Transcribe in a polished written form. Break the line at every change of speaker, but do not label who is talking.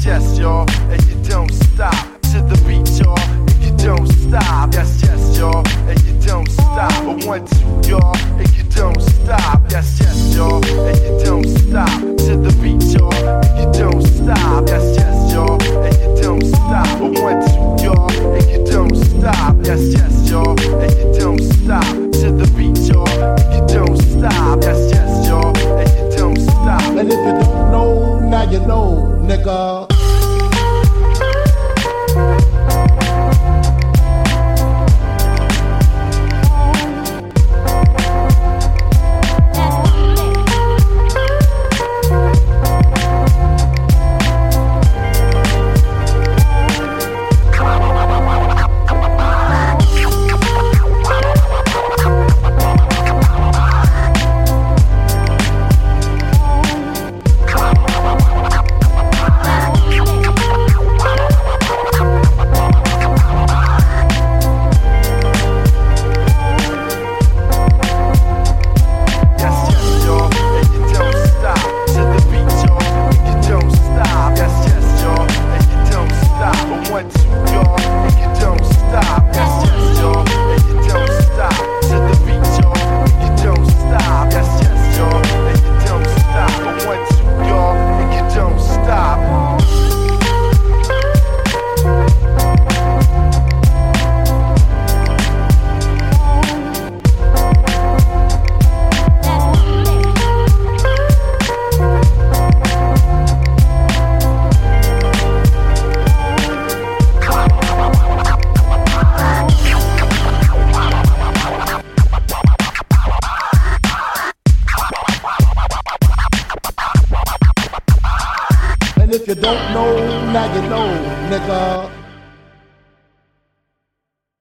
Yes, yes, y'all, and you don't stop. To the beat, y'all, and you don't stop. Yes, yes, y'all, and you don't stop. A 1, 2, y'all, and you don't stop. Yes, yes, y'all, and you don't stop. To the beat, y'all, and you don't stop. Yes, yes, y'all, and you don't stop. A 1, 2, y'all, and you don't stop. Yes, yes, y'all, and you don't stop. To the beat, y'all, and you don't stop. Yes, yes, y'all, and you don't stop.
And if you don't know, now you know, nigga. If you don't know, now you know, nigga.